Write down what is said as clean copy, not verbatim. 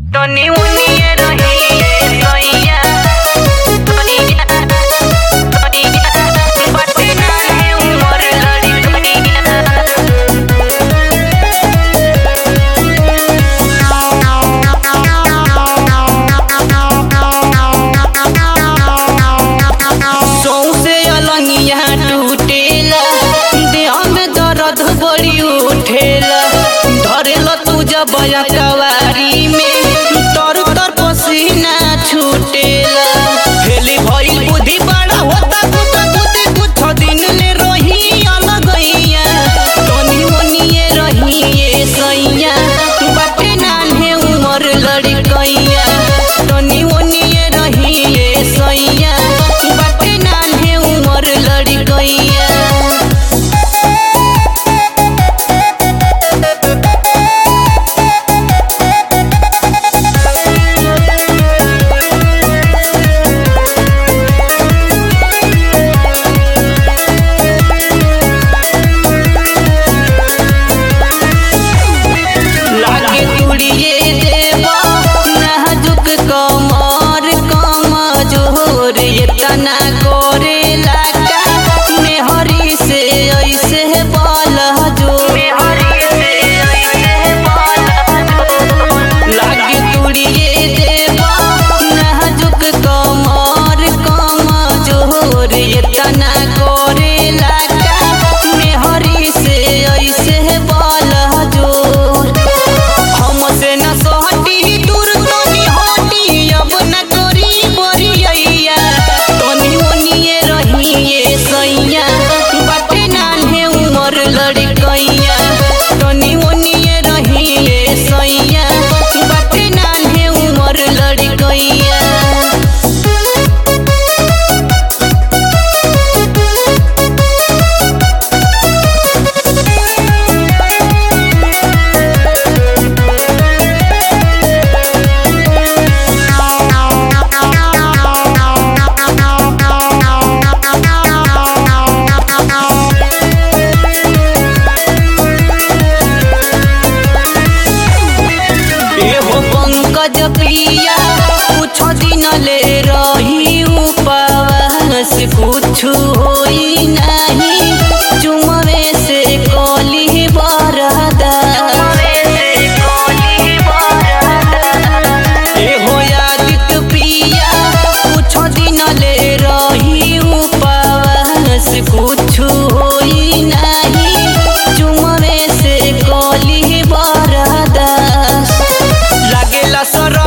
तनी उनिए रहिए सैया सैया सैया बाटे नाहे उमर लड़ी सौसे अलंगिया टूटेला देह में दर्द बड़ी उठेला धरेला तू जब कवारी में तर तर पसीना छूटेला हेली भइल बुद्धि बड़ा होता कुछ दिन ले रही अलगैया तनी ओनिए रहिए सैया बाटे नान्हे उमर लड़कैया तनी ओनिए रहिए सैया बाटे नान्हे उमर लड़कैया लागे तुड़िए देवा नाजुक कमर कमजोर ये तना करे लागा मेहरी से ऐसे बल जो लागे तुड़िए देवा नाजुक कमर कमजोर ये तना करे लागा मेहरी से ऐसे बल जोर हमसे न सहटी दूर तनी हटी अब न करी बरिया तनी ओनिए रहिए सैया बाटे नान्हे उमर लड़कैया तनी ओनिए रहिए सैया बाटे नान्हे उमर लड़कैया एहो पंकज पिया कुछ दिन ले रही उपवास कुछ होई नहीं चुमवे से कली बरदा एहो यादित पिया कुछ दिन ले रही उपवास कुछ होई नहीं चुमवे से कली बरदा लागेला सर